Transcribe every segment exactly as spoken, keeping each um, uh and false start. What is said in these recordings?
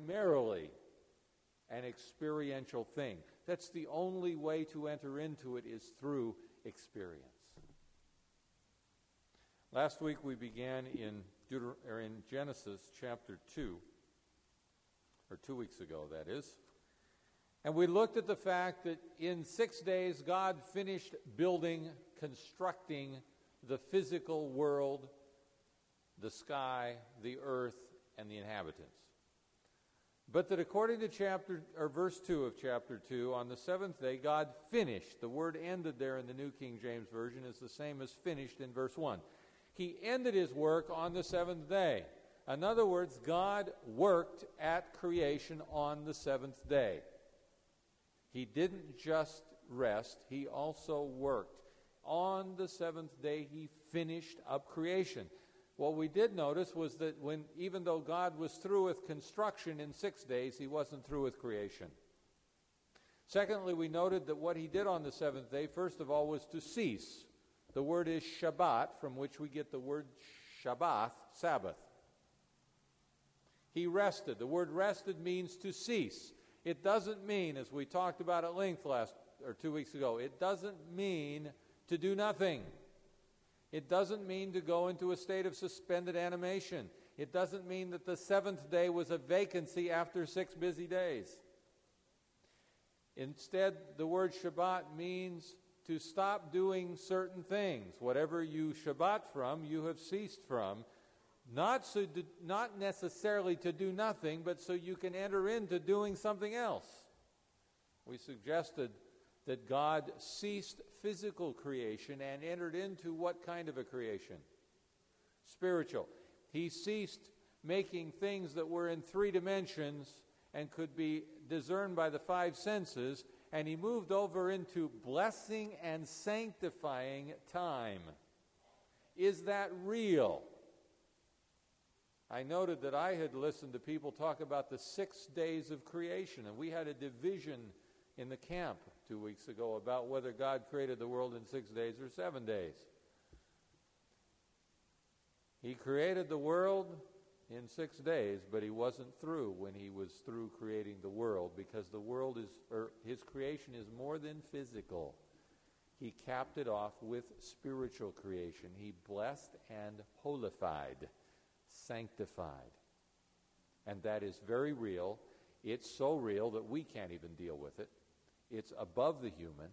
primarily an experiential thing. That's the only way to enter into it is through experience. Last week we began in, Deuter- or in Genesis chapter two, or two weeks ago that is, and we looked at the fact that in six days God finished building, constructing the physical world, the sky, the earth, and the inhabitants. But that according to chapter or verse two of chapter two, on the seventh day God finished. The word ended there in the New King James Version is the same as finished in verse one. He ended his work on the seventh day. In other words, God worked at creation on the seventh day. He didn't just rest, he also worked. On the seventh day he finished up creation. What we did notice was that when, even though God was through with construction in six days, he wasn't through with creation. Secondly, we noted that what he did on the seventh day, first of all, was to cease. The word is Shabbat, from which we get the word Shabbath, Sabbath. He rested. The word rested means to cease. It doesn't mean, as we talked about at length last or two weeks ago, it doesn't mean to do nothing. It doesn't mean to go into a state of suspended animation. It doesn't mean that the seventh day was a vacancy after six busy days. Instead, the word Shabbat means to stop doing certain things. Whatever you Shabbat from, you have ceased from. Not, so to, not necessarily to do nothing, but so you can enter into doing something else. We suggested that God ceased physical creation and entered into what kind of a creation? Spiritual. He ceased making things that were in three dimensions and could be discerned by the five senses, and he moved over into blessing and sanctifying time. Is that real? I noted that I had listened to people talk about the six days of creation, and we had a division in the camp two weeks ago about whether God created the world in six days or seven days. He created the world in six days, but he wasn't through when he was through creating the world, because the world is, or his creation is more than physical. He capped it off with spiritual creation. He blessed and holified, sanctified. And that is very real. It's so real that we can't even deal with it. It's above the human.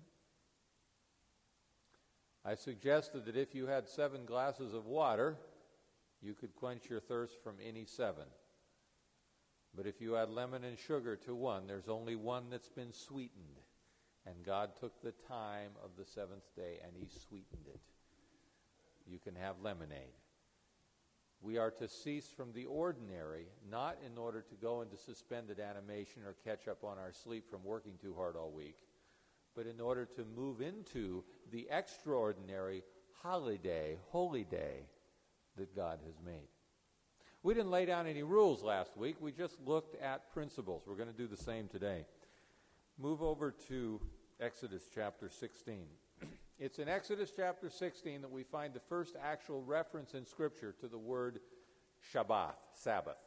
I suggested that if you had seven glasses of water, you could quench your thirst from any seven. But if you add lemon and sugar to one, there's only one that's been sweetened. And God took the time of the seventh day and he sweetened it. You can have lemonade. We are to cease from the ordinary, not in order to go into suspended animation or catch up on our sleep from working too hard all week, but in order to move into the extraordinary holiday, holy day that God has made. We didn't lay down any rules last week. We just looked at principles. We're going to do the same today. Move over to Exodus chapter sixteen. It's in Exodus chapter sixteen that we find the first actual reference in Scripture to the word Shabbat, Sabbath.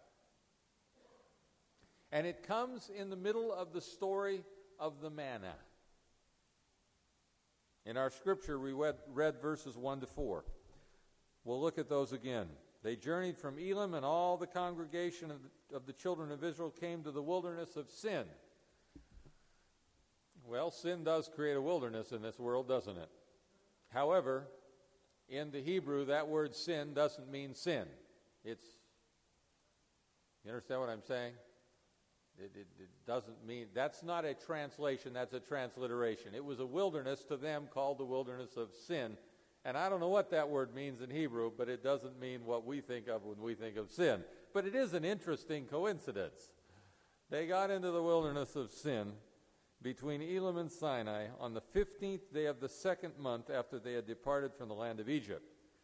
And it comes in the middle of the story of the manna. In our Scripture, we read, read verses one to four. We'll look at those again. They journeyed from Elim, and all the congregation of the, of the children of Israel came to the wilderness of Sin. Well, sin does create a wilderness in this world, doesn't it? However, in the Hebrew, that word sin doesn't mean sin. It's, you understand what I'm saying? It, it, it doesn't mean, that's not a translation, that's a transliteration. It was a wilderness to them called the wilderness of sin. And I don't know what that word means in Hebrew, but it doesn't mean what we think of when we think of sin. But it is an interesting coincidence. They got into the wilderness of Sin between Elim and Sinai on the fifteenth day of the second month after they had departed from the land of Egypt.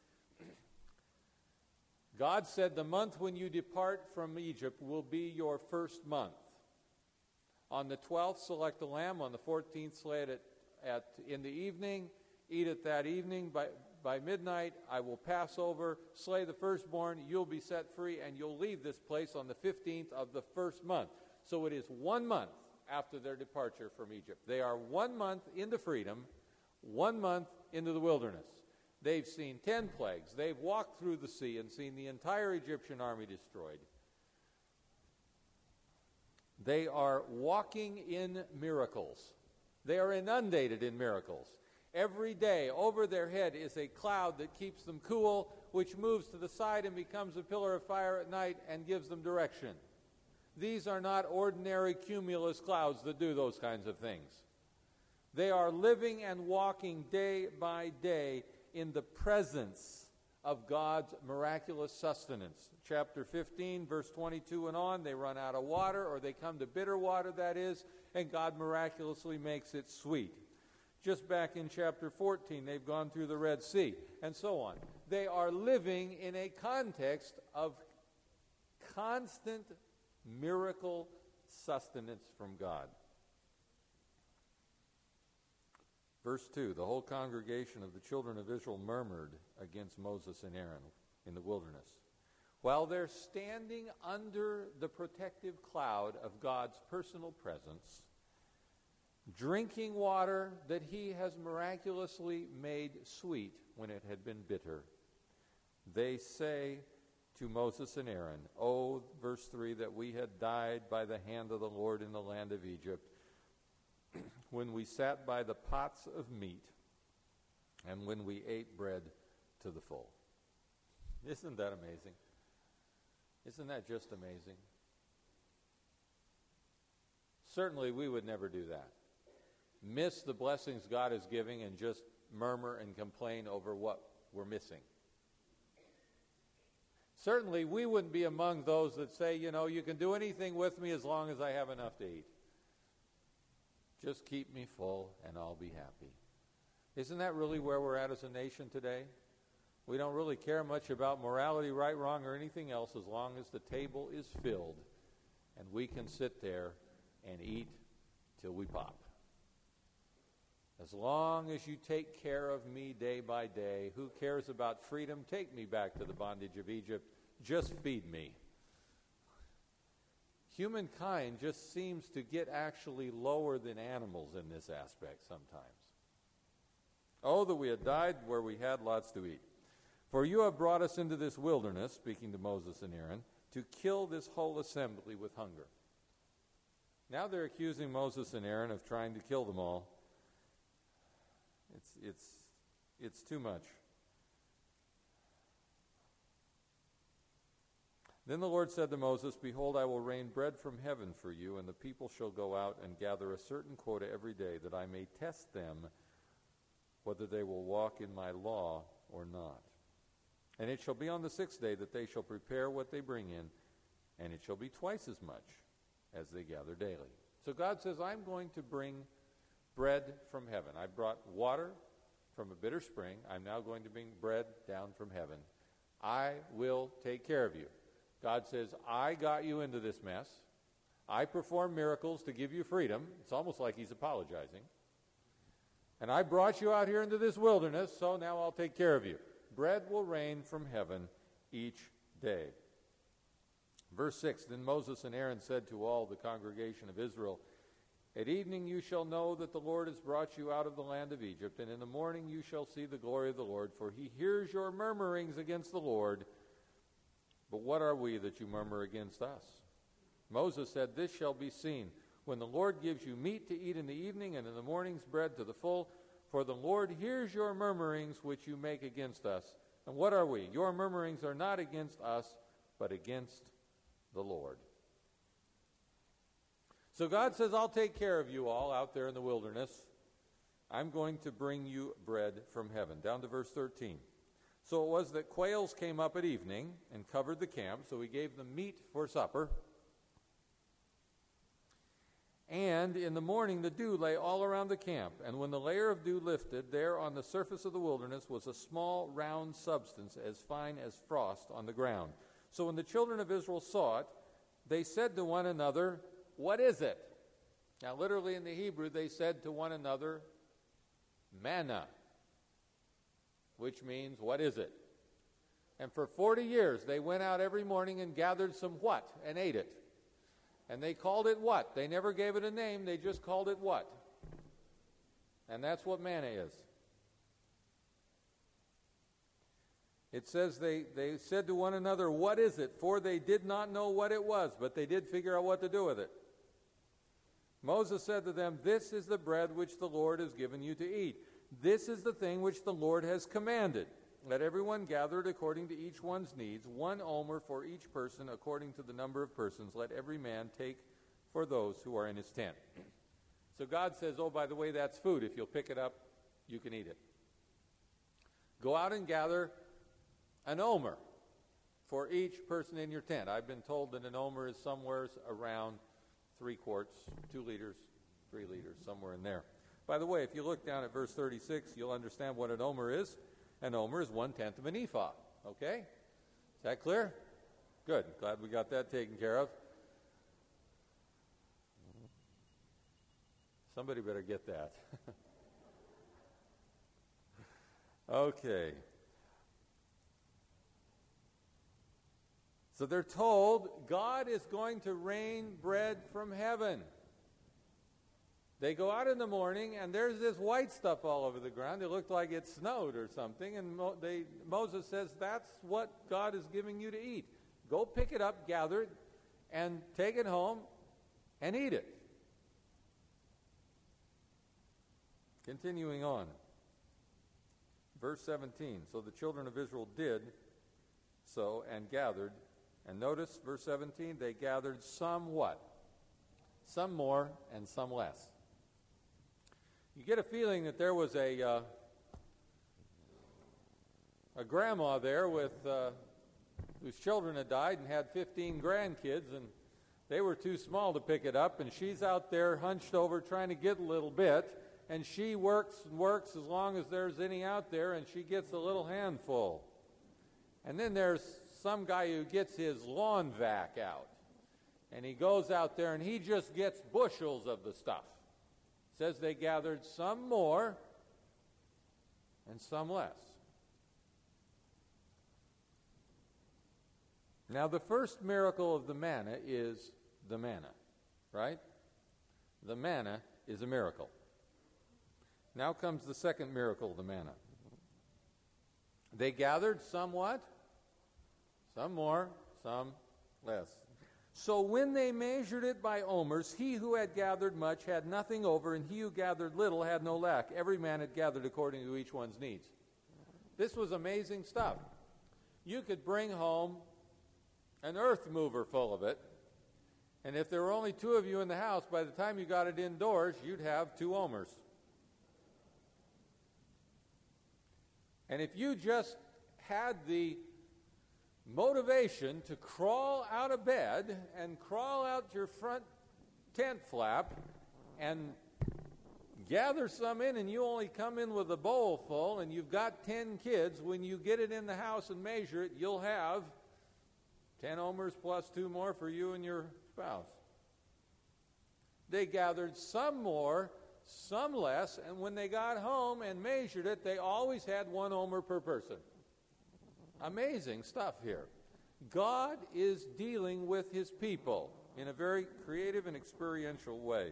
God said, the month when you depart from Egypt will be your first month. On the twelfth, select a lamb. On the fourteenth, slay it at, at, in the evening. Eat it that evening. By, by midnight, I will pass over, slay the firstborn, you'll be set free, and you'll leave this place on the fifteenth of the first month. So it is one month after their departure from Egypt. They are one month into freedom, one month into the wilderness. They've seen ten plagues. They've walked through the sea and seen the entire Egyptian army destroyed. They are walking in miracles. They are inundated in miracles. Every day over their head is a cloud that keeps them cool, which moves to the side and becomes a pillar of fire at night and gives them direction. These are not ordinary cumulus clouds that do those kinds of things. They are living and walking day by day in the presence of God's miraculous sustenance. Chapter fifteen, verse twenty-two and on, they run out of water, or they come to bitter water, that is, and God miraculously makes it sweet. Just back in chapter fourteen, they've gone through the Red Sea, and so on. They are living in a context of constant miracle sustenance from God. Verse two, the whole congregation of the children of Israel murmured against Moses and Aaron in the wilderness. While they're standing under the protective cloud of God's personal presence, drinking water that he has miraculously made sweet when it had been bitter, they say to Moses and Aaron, "Oh," verse three, "that we had died by the hand of the Lord in the land of Egypt, when we sat by the pots of meat, and when we ate bread to the full." Isn't that amazing? Isn't that just amazing? Certainly we would never do that. Miss the blessings God is giving and just murmur and complain over what we're missing. Certainly we wouldn't be among those that say, you know, you can do anything with me as long as I have enough to eat. Just keep me full and I'll be happy. Isn't that really where we're at as a nation today? We don't really care much about morality, right, wrong, or anything else as long as the table is filled and we can sit there and eat till we pop. As long as you take care of me day by day, who cares about freedom? Take me back to the bondage of Egypt. Just feed me. Humankind just seems to get actually lower than animals in this aspect sometimes. Oh, that we had died where we had lots to eat. For you have brought us into this wilderness, speaking to Moses and Aaron, to kill this whole assembly with hunger. Now they're accusing Moses and Aaron of trying to kill them all. It's, it's, it's too much. Then the Lord said to Moses, "Behold, I will rain bread from heaven for you, and the people shall go out and gather a certain quota every day, that I may test them whether they will walk in my law or not. And it shall be on the sixth day that they shall prepare what they bring in, and it shall be twice as much as they gather daily." So God says, I'm going to bring bread from heaven. I brought water from a bitter spring. I'm now going to bring bread down from heaven. I will take care of you. God says, I got you into this mess. I performed miracles to give you freedom. It's almost like he's apologizing. And I brought you out here into this wilderness, so now I'll take care of you. Bread will rain from heaven each day. Verse six, Then Moses and Aaron said to all the congregation of Israel, At evening you shall know that the Lord has brought you out of the land of Egypt, and in the morning you shall see the glory of the Lord, for he hears your murmurings against the Lord. But what are we that you murmur against us? Moses said, This shall be seen, when the Lord gives you meat to eat in the evening, and in the morning's bread to the full. For the Lord hears your murmurings which you make against us. And what are we? Your murmurings are not against us, but against the Lord. So God says, I'll take care of you all out there in the wilderness. I'm going to bring you bread from heaven. Down to verse thirteen. So it was that quails came up at evening and covered the camp, so he gave them meat for supper. And in the morning the dew lay all around the camp, and when the layer of dew lifted, there on the surface of the wilderness was a small round substance as fine as frost on the ground. So when the children of Israel saw it, they said to one another, What is it? Now literally in the Hebrew they said to one another, manna. which means, what is it? And for forty years, they went out every morning and gathered some what and ate it. And they called it what? They never gave it a name. They just called it what? And that's what manna is. It says they, they said to one another, what is it? For they did not know what it was, but they did figure out what to do with it. Moses said to them, this is the bread which the Lord has given you to eat. This is the thing which the Lord has commanded. Let everyone gather it according to each one's needs, one omer for each person according to the number of persons. Let every man take for those who are in his tent. So God says, oh, by the way, that's food. If you'll pick it up, you can eat it. Go out and gather an omer for each person in your tent. I've been told that an omer is somewhere around three quarts, two liters, three liters, somewhere in there. By the way, if you look down at verse thirty-six, you'll understand what an omer is. An omer is one-tenth of an ephah. Okay? Is that clear? Good. Glad we got that taken care of. Somebody better get that. Okay. So they're told God is going to rain bread from heaven. They go out in the morning, and there's this white stuff all over the ground. It looked like it snowed or something, and Mo- they, Moses says, that's what God is giving you to eat. Go pick it up, gather it, and take it home and eat it. Continuing on. Verse seventeen, so the children of Israel did so and gathered. And notice, verse seventeen, they gathered some what? Some more and some less. You get a feeling that there was a uh, a grandma there with uh, whose children had died and had fifteen grandkids, and they were too small to pick it up, and she's out there hunched over trying to get a little bit, and she works and works as long as there's any out there, and she gets a little handful. And then there's some guy who gets his lawn vac out, and he goes out there and he just gets bushels of the stuff. It says they gathered some more and some less. Now the first miracle of the manna is the manna, right? The manna is a miracle. Now comes the second miracle of the manna. They gathered somewhat, some more, some less. So when they measured it by omers, he who had gathered much had nothing over, and he who gathered little had no lack. Every man had gathered according to each one's needs. This was amazing stuff. You could bring home an earth mover full of it, and if there were only two of you in the house, by the time you got it indoors, you'd have two omers. And if you just had the motivation to crawl out of bed and crawl out your front tent flap and gather some in, and you only come in with a bowl full, and you've got ten kids, when you get it in the house and measure it, you'll have ten omers plus two more for you and your spouse. They gathered some more, some less, and when they got home and measured it, they always had one omer per person. Amazing stuff here. God is dealing with his people in a very creative and experiential way.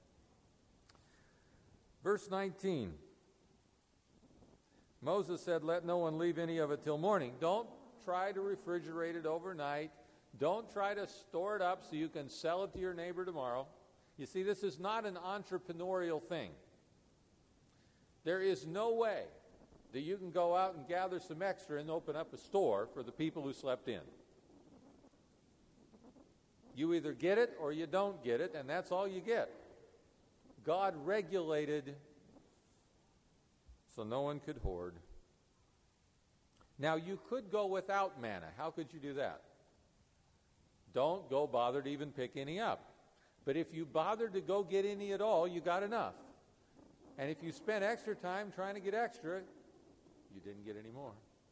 Verse nineteen. Moses said, let no one leave any of it till morning. Don't try to refrigerate it overnight. Don't try to store it up so you can sell it to your neighbor tomorrow. You see, this is not an entrepreneurial thing. There is no way that you can go out and gather some extra and open up a store for the people who slept in. You either get it or you don't get it, and that's all you get. God regulated so no one could hoard. Now, you could go without manna. How could you do that? Don't go bother to even pick any up. But if you bothered to go get any at all, you got enough. And if you spent extra time trying to get extra, you didn't get any more.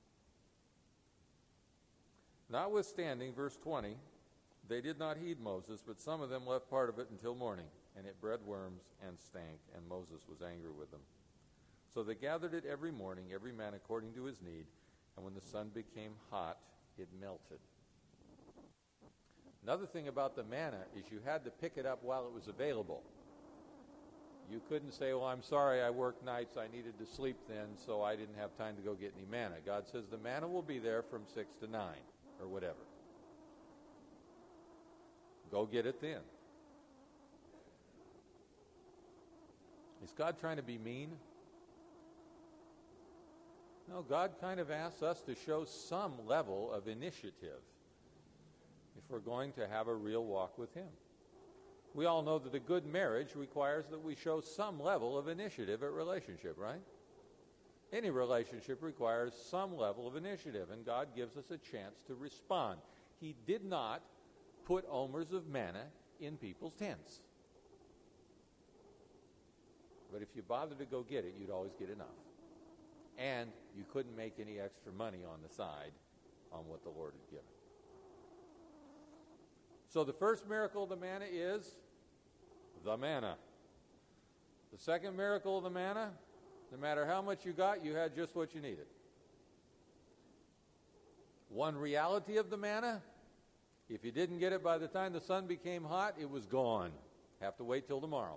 Notwithstanding, verse twenty, they did not heed Moses, but some of them left part of it until morning, and it bred worms and stank, and Moses was angry with them. So they gathered it every morning, every man according to his need, and when the sun became hot, it melted. Another thing about the manna is you had to pick it up while it was available. You couldn't say, well, I'm sorry, I worked nights, I needed to sleep then, so I didn't have time to go get any manna. God says the manna will be there from six to nine, or whatever. Go get it then. Is God trying to be mean? No, God kind of asks us to show some level of initiative if we're going to have a real walk with Him. We all know that a good marriage requires that we show some level of initiative at relationship, right? Any relationship requires some level of initiative, and God gives us a chance to respond. He did not put omers of manna in people's tents. But if you bothered to go get it, you'd always get enough. And you couldn't make any extra money on the side on what the Lord had given. So the first miracle of the manna is the manna. The second miracle of the manna, no matter how much you got, you had just what you needed. One reality of the manna, if you didn't get it by the time the sun became hot, it was gone. Have to wait till tomorrow.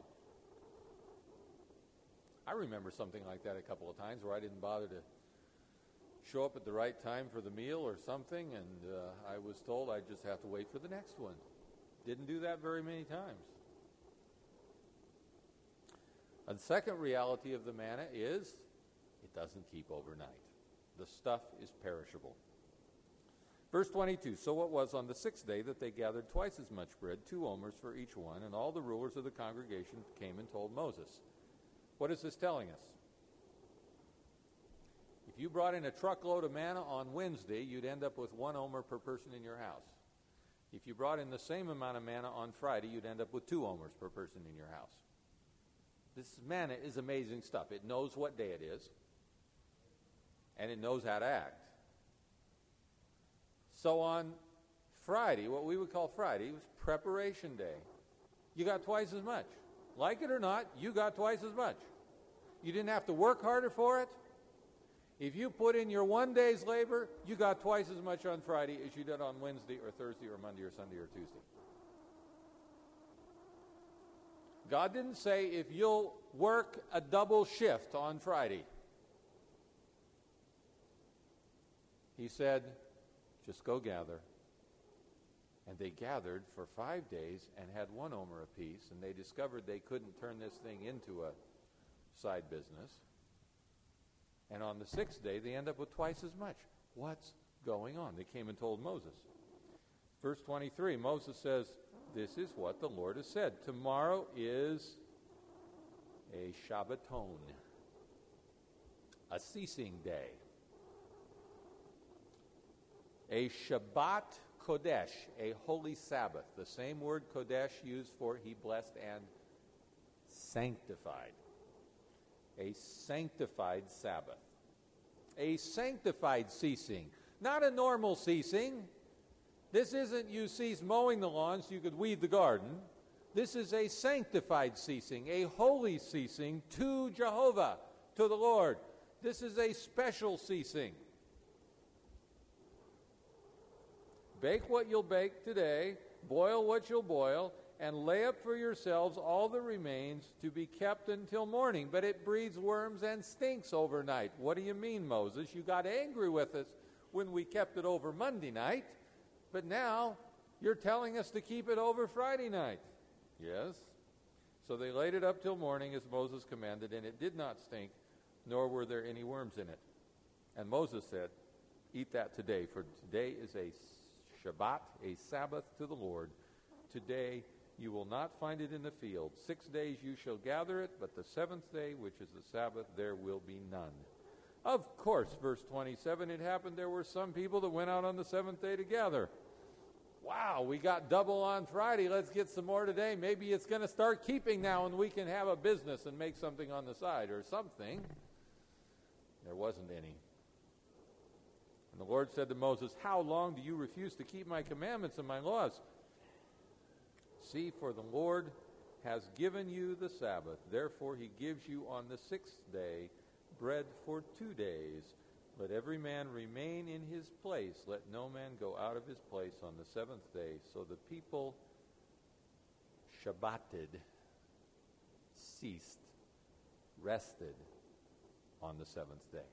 I remember something like that a couple of times where I didn't bother to show up at the right time for the meal or something, and uh, I was told I'd just have to wait for the next one. Didn't do that very many times. A second reality of the manna is it doesn't keep overnight. The stuff is perishable. Verse twenty-two, so it was on the sixth day that they gathered twice as much bread, two omers for each one, and all the rulers of the congregation came and told Moses. What is this telling us? If you brought in a truckload of manna on Wednesday, you'd end up with one omer per person in your house. If you brought in the same amount of manna on Friday, you'd end up with two omers per person in your house. This manna is amazing stuff. It knows what day it is, and it knows how to act. So on Friday, what we would call Friday, was preparation day. You got twice as much. Like it or not, you got twice as much. You didn't have to work harder for it. If you put in your one day's labor, you got twice as much on Friday as you did on Wednesday or Thursday or Monday or Sunday or Tuesday. God didn't say if you'll work a double shift on Friday. He said, just go gather. And they gathered for five days and had one omer apiece, and they discovered they couldn't turn this thing into a side business. And on the sixth day, they end up with twice as much. What's going on? They came and told Moses. Verse twenty-three, Moses says, this is what the Lord has said. Tomorrow is a Shabbaton, a ceasing day. A Shabbat Kodesh, a holy Sabbath. The same word Kodesh used for he blessed and sanctified. A sanctified Sabbath. A sanctified ceasing. Not a normal ceasing. This isn't you cease mowing the lawn so you could weed the garden. This is a sanctified ceasing, a holy ceasing to Jehovah, to the Lord. This is a special ceasing. Bake what you'll bake today, boil what you'll boil, and lay up for yourselves all that remains to be kept until morning. But it breeds worms and stinks overnight. What do you mean, Moses? You got angry with us when we kept it over Monday night, but now you're telling us to keep it over Friday night. Yes. So they laid it up till morning as Moses commanded, and it did not stink, nor were there any worms in it. And Moses said, eat that today, for today is a Shabbat, a Sabbath to the Lord. Today you will not find it in the field. Six days you shall gather it, but the seventh day, which is the Sabbath, there will be none. Of course, verse twenty-seven, it happened there were some people that went out on the seventh day to gather. Wow, we got double on Friday. Let's get some more today. Maybe it's going to start keeping now and we can have a business and make something on the side or something. There wasn't any. And the Lord said to Moses, how long do you refuse to keep my commandments and my laws? See, for the Lord has given you the Sabbath. Therefore he gives you on the sixth day bread for two days. Let every man remain in his place. Let no man go out of his place on the seventh day. So the people Shabbated, ceased, rested on the seventh day.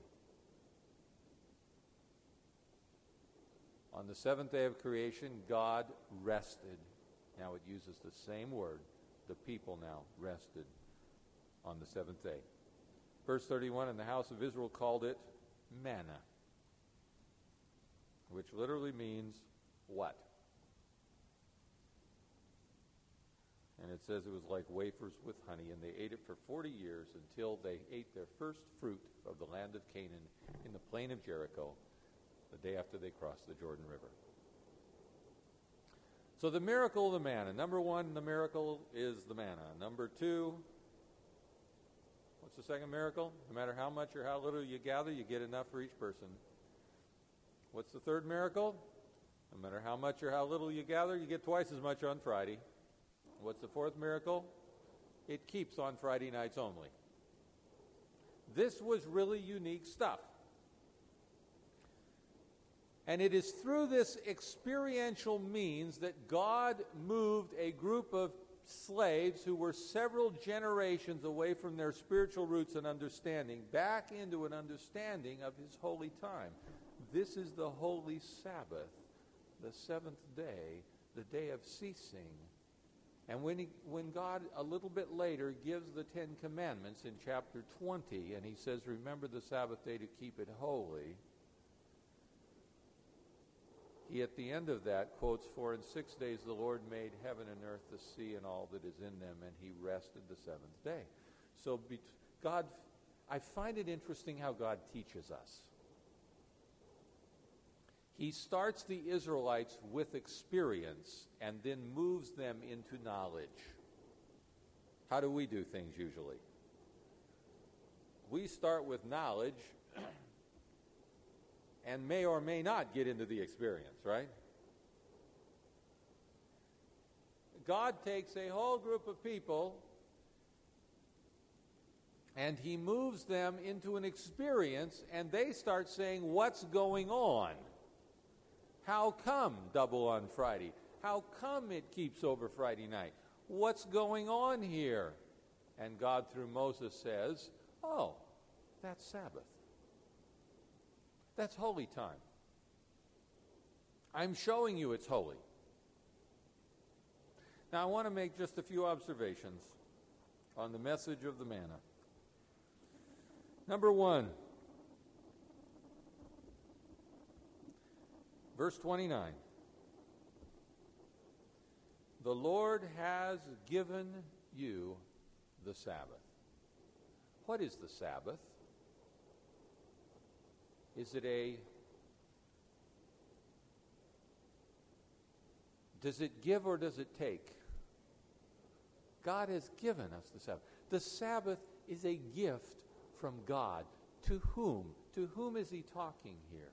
On the seventh day of creation, God rested. Now it uses the same word. The people now rested on the seventh day. Verse thirty-one, and the house of Israel called it manna, which literally means what? And it says it was like wafers with honey, and they ate it for forty years until they ate their first fruit of the land of Canaan in the plain of Jericho, the day after they crossed the Jordan River. So the miracle of the manna. Number one, the miracle is the manna. Number two, what's the second miracle? No matter how much or how little you gather, you get enough for each person. What's the third miracle? No matter how much or how little you gather, you get twice as much on Friday. What's the fourth miracle? It keeps on Friday nights only. This was really unique stuff. And it is through this experiential means that God moved a group of slaves who were several generations away from their spiritual roots and understanding back into an understanding of his holy time. This is the holy Sabbath, the seventh day, the day of ceasing. And when he, when God a little bit later gives the Ten Commandments in chapter twenty, and he says, remember the Sabbath day to keep it holy, he at the end of that quotes, for in six days the Lord made heaven and earth, the sea, and all that is in them, and he rested the seventh day. So be, God, I find it interesting how God teaches us. He starts the Israelites with experience and then moves them into knowledge. How do we do things usually? We start with knowledge and may or may not get into the experience, right? God takes a whole group of people and he moves them into an experience, and they start saying, what's going on? How come double on Friday? How come it keeps over Friday night? What's going on here? And God, through Moses, says, oh, that's Sabbath. That's holy time. I'm showing you it's holy. Now, I want to make just a few observations on the message of the manna. Number one, verse twenty-nine. The Lord has given you the Sabbath. What is the Sabbath? Is it a... Does it give or does it take? God has given us the Sabbath. The Sabbath is a gift from God. To whom? To whom is he talking here?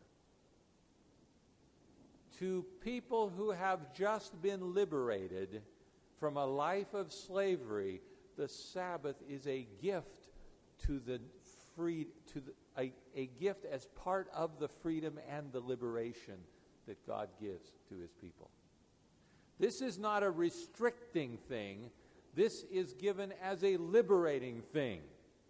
To people who have just been liberated from a life of slavery. The Sabbath is a gift to the free, to the, a, a gift as part of the freedom and the liberation that God gives to his people. This is not a restricting thing. This is given as a liberating thing.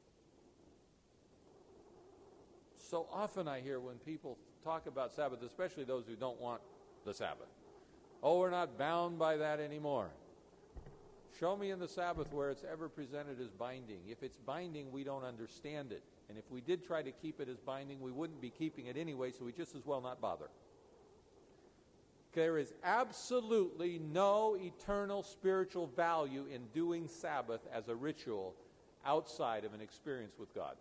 So often I hear when people talk about Sabbath, especially those who don't want the Sabbath. Oh, we're not bound by that anymore. Show me in the Sabbath where it's ever presented as binding. If it's binding, we don't understand it. And if we did try to keep it as binding, we wouldn't be keeping it anyway, so we just as well not bother. There is absolutely no eternal spiritual value in doing Sabbath as a ritual outside of an experience with God.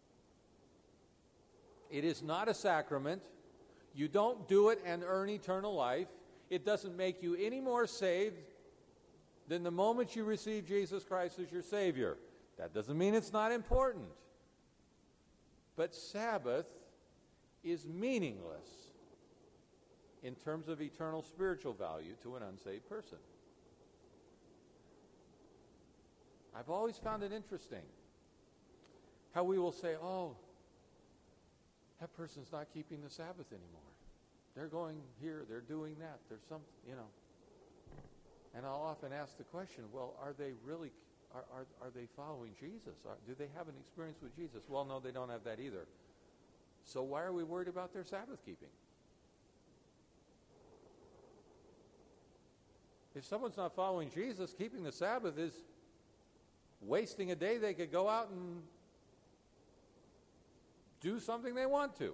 It is not a sacrament. You don't do it and earn eternal life. It doesn't make you any more saved than the moment you receive Jesus Christ as your Savior. That doesn't mean it's not important. But Sabbath is meaningless in terms of eternal spiritual value to an unsaved person. I've always found it interesting how we will say, oh, that person's not keeping the Sabbath anymore. They're going here, they're doing that, there's some, you know. And I'll often ask the question, well, are they really, are, are, are they following Jesus? Are, do they have an experience with Jesus? Well, no, they don't have that either. So why are we worried about their Sabbath keeping? If someone's not following Jesus, keeping the Sabbath is wasting a day they could go out and do something they want to.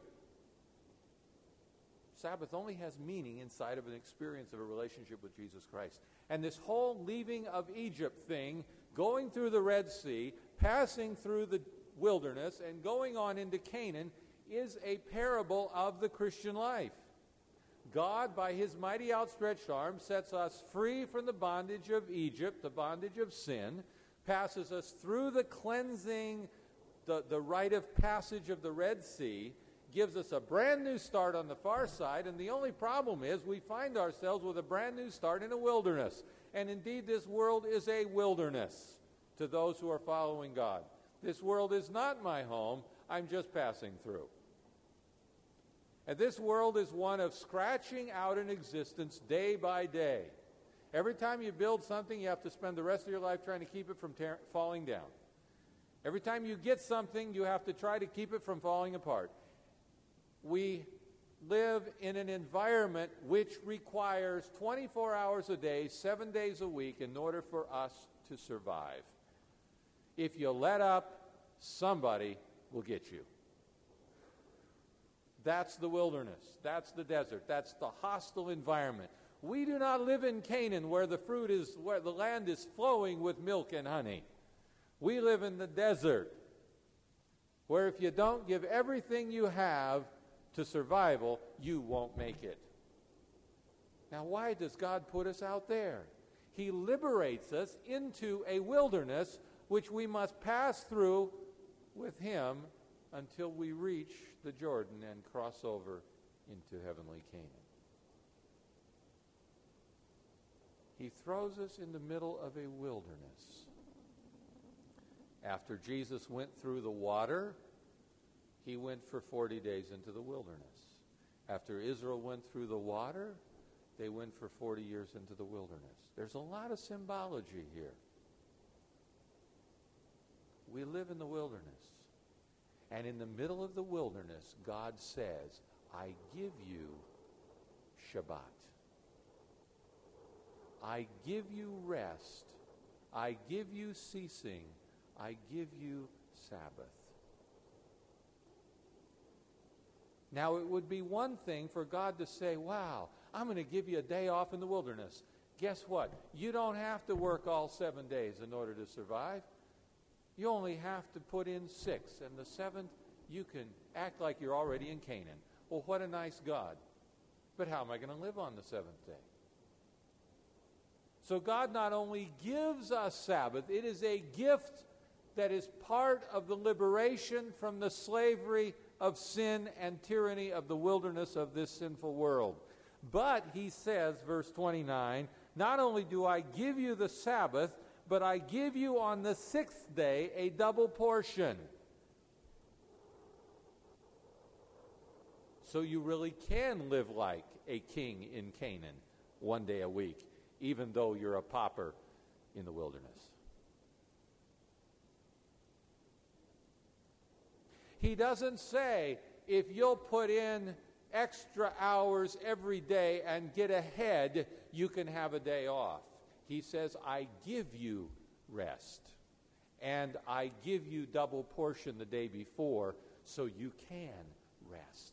Sabbath only has meaning inside of an experience of a relationship with Jesus Christ. And this whole leaving of Egypt thing, going through the Red Sea, passing through the wilderness, and going on into Canaan is a parable of the Christian life. God, by his mighty outstretched arm, sets us free from the bondage of Egypt, the bondage of sin, passes us through the cleansing, the, the rite of passage of the Red Sea, gives us a brand new start on the far side, and the only problem is we find ourselves with a brand new start in a wilderness. And indeed, this world is a wilderness to those who are following God. This world is not my home. I'm just passing through. And this world is one of scratching out an existence day by day. Every time you build something, you have to spend the rest of your life trying to keep it from tear- falling down. Every time you get something, you have to try to keep it from falling apart. We live in an environment which requires twenty-four hours a day, seven days a week in order for us to survive. If you let up, somebody will get you. That's the wilderness. That's the desert. That's the hostile environment. We do not live in Canaan where the fruit is, where the land is flowing with milk and honey. We live in the desert where if you don't give everything you have to survival, you won't make it. Now, why does God put us out there? He liberates us into a wilderness which we must pass through with him until we reach the Jordan and cross over into heavenly Canaan. He throws us in the middle of a wilderness. After Jesus went through the water, he went for forty days into the wilderness. After Israel went through the water, they went for forty years into the wilderness. There's a lot of symbology here. We live in the wilderness. And in the middle of the wilderness, God says, I give you Shabbat. I give you rest. I give you ceasing. I give you Sabbath. Now, it would be one thing for God to say, wow, I'm going to give you a day off in the wilderness. Guess what? You don't have to work all seven days in order to survive. You only have to put in six, and the seventh, you can act like you're already in Canaan. Well, what a nice God. But how am I going to live on the seventh day? So God not only gives us Sabbath, it is a gift that is part of the liberation from the slavery of sin and tyranny of the wilderness of this sinful world. But, he says, verse twenty-nine, not only do I give you the Sabbath, but I give you on the sixth day a double portion. So you really can live like a king in Canaan one day a week, even though you're a pauper in the wilderness. He doesn't say, if you'll put in extra hours every day and get ahead, you can have a day off. He says, I give you rest, and I give you double portion the day before so you can rest.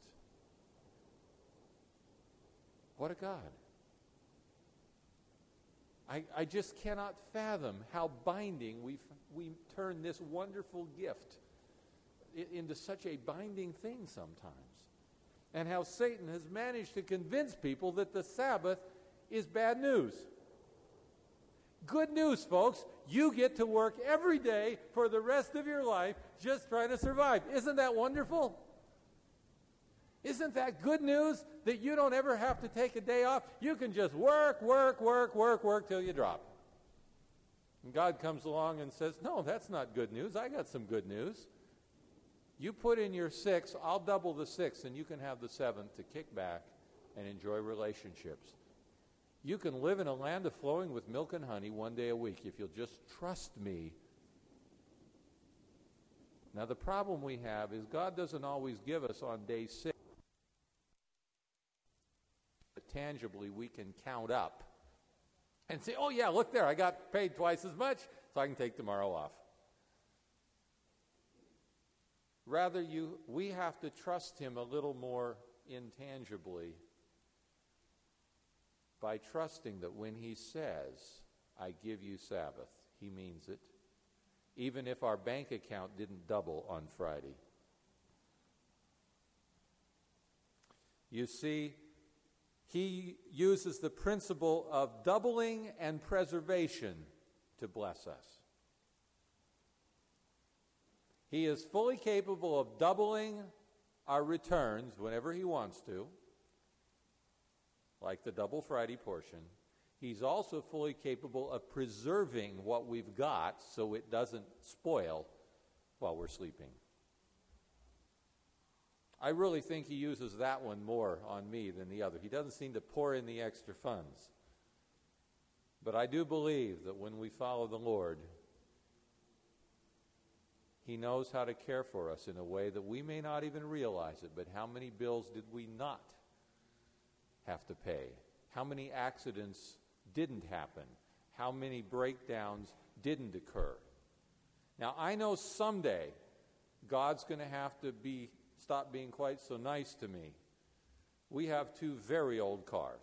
What a God. I, I just cannot fathom how binding we we turn this wonderful gift into such a binding thing sometimes. And how Satan has managed to convince people that the Sabbath is bad news. Good news, folks. You get to work every day for the rest of your life just trying to survive. Isn't that wonderful? Isn't that good news that you don't ever have to take a day off? You can just work, work, work, work, work till you drop. And God comes along and says, no, that's not good news. I got some good news. You put in your six, I'll double the six, and you can have the seventh to kick back and enjoy relationships. You can live in a land of flowing with milk and honey one day a week if you'll just trust me. Now, the problem we have is God doesn't always give us on day six. But tangibly, we can count up and say, oh, yeah, look there, I got paid twice as much, so I can take tomorrow off. Rather, you, we have to trust him a little more intangibly by trusting that when he says, I give you Sabbath, he means it, even if our bank account didn't double on Friday. You see, he uses the principle of doubling and preservation to bless us. He is fully capable of doubling our returns whenever he wants to, like the double Friday portion. He's also fully capable of preserving what we've got so it doesn't spoil while we're sleeping. I really think he uses that one more on me than the other. He doesn't seem to pour in the extra funds. But I do believe that when we follow the Lord, he knows how to care for us in a way that we may not even realize it. But how many bills did we not have to pay? How many accidents didn't happen? How many breakdowns didn't occur? Now, I know someday God's going to have to be stop being quite so nice to me. We have two very old cars.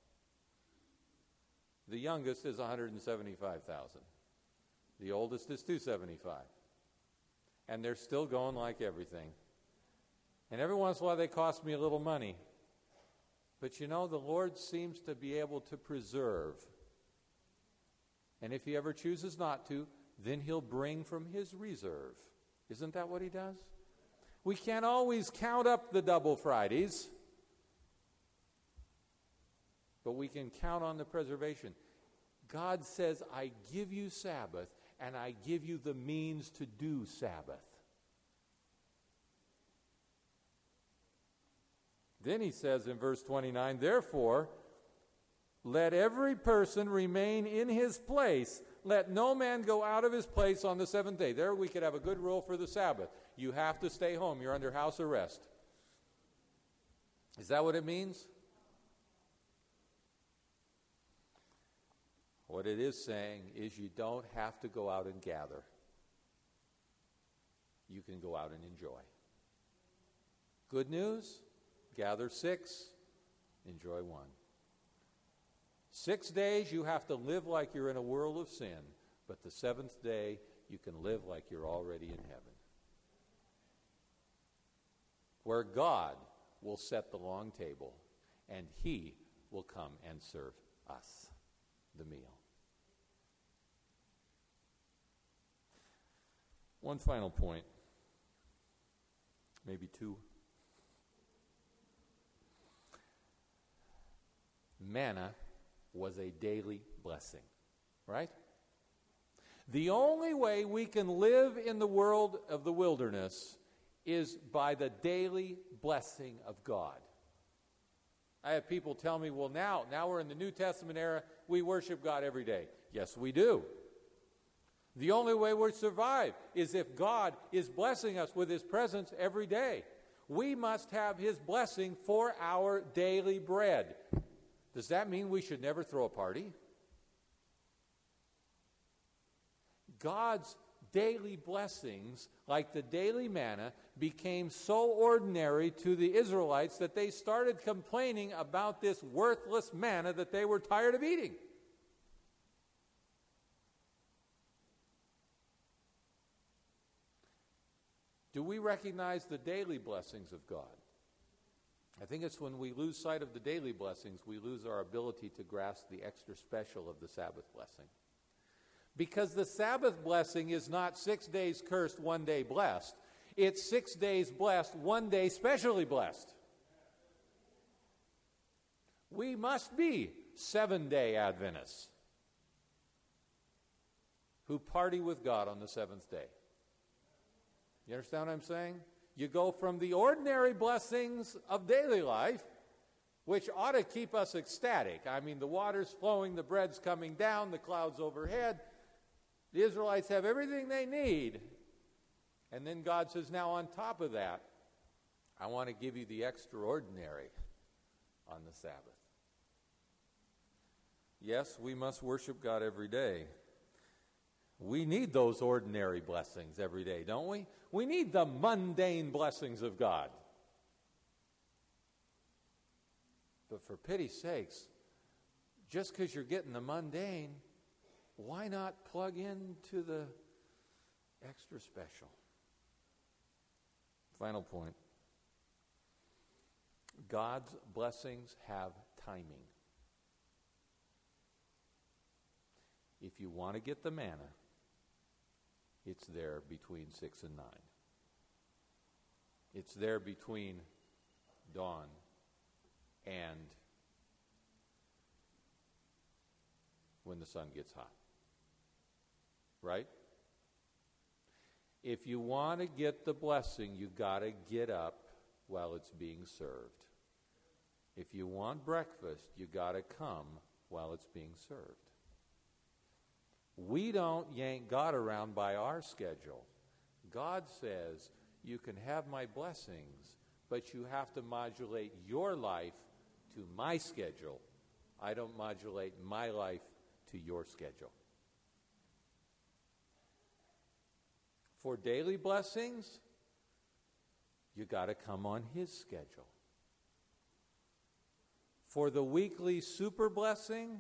The youngest is one hundred seventy-five thousand dollars. The oldest is two hundred seventy-five thousand dollars. And they're still going like everything. And every once in a while they cost me a little money. But you know, the Lord seems to be able to preserve. And if he ever chooses not to, then he'll bring from his reserve. Isn't that what he does? We can't always count up the double Fridays, but we can count on the preservation. God says, I give you Sabbath, and I give you the means to do Sabbath. Then he says in verse twenty-nine, therefore, let every person remain in his place. Let no man go out of his place on the seventh day. There we could have a good rule for the Sabbath. You have to stay home. You're under house arrest. Is that what it means? What it is saying is you don't have to go out and gather. You can go out and enjoy. Good news, gather six, enjoy one. Six days you have to live like you're in a world of sin, but the seventh day you can live like you're already in heaven, where God will set the long table and he will come and serve us the meal. One final point, maybe two. Manna was a daily blessing, right? The only way we can live in the world of the wilderness is by the daily blessing of God. I have people tell me, well, now, now we're in the New Testament era, we worship God every day. Yes, we do. The only way we survive is if God is blessing us with his presence every day. We must have his blessing for our daily bread. Does that mean we should never throw a party? God's daily blessings, like the daily manna, became so ordinary to the Israelites that they started complaining about this worthless manna that they were tired of eating. Do we recognize the daily blessings of God? I think it's when we lose sight of the daily blessings, we lose our ability to grasp the extra special of the Sabbath blessing. Because the Sabbath blessing is not six days cursed, one day blessed. It's six days blessed, one day specially blessed. We must be seven-day Adventists who party with God on the seventh day. You understand what I'm saying? You go from the ordinary blessings of daily life, which ought to keep us ecstatic. I mean, the water's flowing, the bread's coming down, the clouds overhead. The Israelites have everything they need. And then God says, now on top of that, I want to give you the extraordinary on the Sabbath. Yes, we must worship God every day. We need those ordinary blessings every day, don't we? We need the mundane blessings of God. But for pity's sakes, just because you're getting the mundane, why not plug into the extra special? Final point. God's blessings have timing. If you want to get the manna, it's there between six and nine. It's there between dawn and when the sun gets hot. Right? If you want to get the blessing, you've got to get up while it's being served. If you want breakfast, you've got to come while it's being served. We don't yank God around by our schedule. God says, you can have my blessings, but you have to modulate your life to my schedule. I don't modulate my life to your schedule. For daily blessings, you got to come on his schedule. For the weekly super blessing,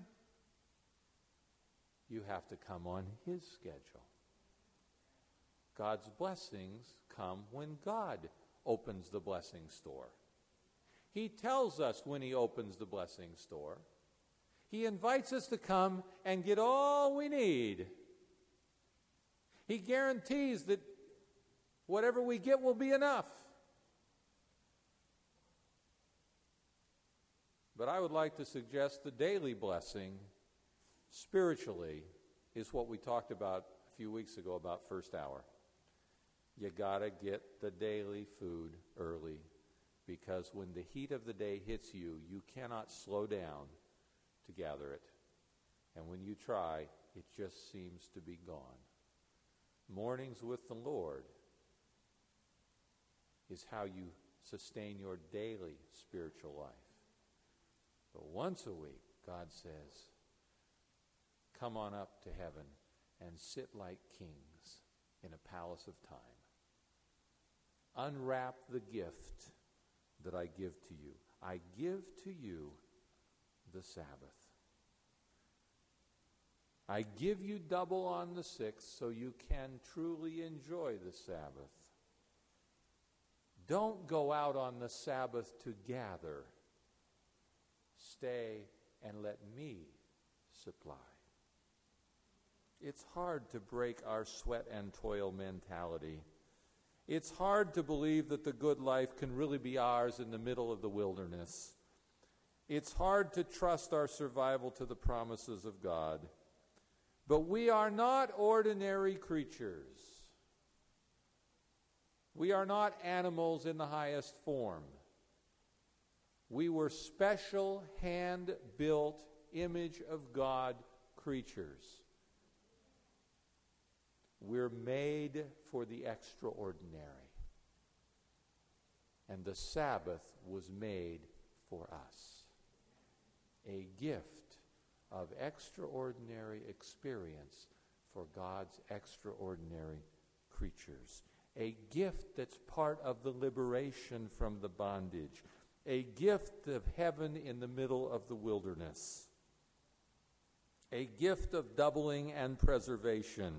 you have to come on his schedule. God's blessings come when God opens the blessing store. He tells us when he opens the blessing store. He invites us to come and get all we need. He guarantees that whatever we get will be enough. But I would like to suggest the daily blessing spiritually is what we talked about a few weeks ago about first hour. You got to get the daily food early, because when the heat of the day hits you, you cannot slow down to gather it. And when you try, it just seems to be gone. Mornings with the Lord is how you sustain your daily spiritual life. But once a week, God says, come on up to heaven and sit like kings in a palace of time. Unwrap the gift that I give to you. I give to you the Sabbath. I give you double on the sixth so you can truly enjoy the Sabbath. Don't go out on the Sabbath to gather. Stay and let me supply. It's hard to break our sweat and toil mentality. It's hard to believe that the good life can really be ours in the middle of the wilderness. It's hard to trust our survival to the promises of God. But we are not ordinary creatures. We are not animals in the highest form. We were special, hand-built, image of God creatures. We're made for the extraordinary. And the Sabbath was made for us. A gift of extraordinary experience for God's extraordinary creatures. A gift that's part of the liberation from the bondage. A gift of heaven in the middle of the wilderness. A gift of doubling and preservation.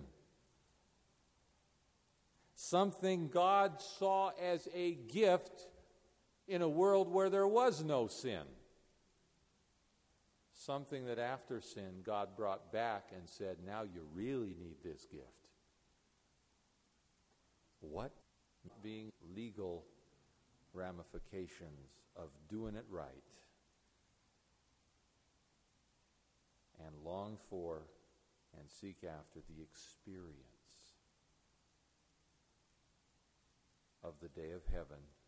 Something God saw as a gift in a world where there was no sin. Something that after sin God brought back and said, now you really need this gift. What being legal ramifications of doing it right and long for and seek after the experience of the day of heaven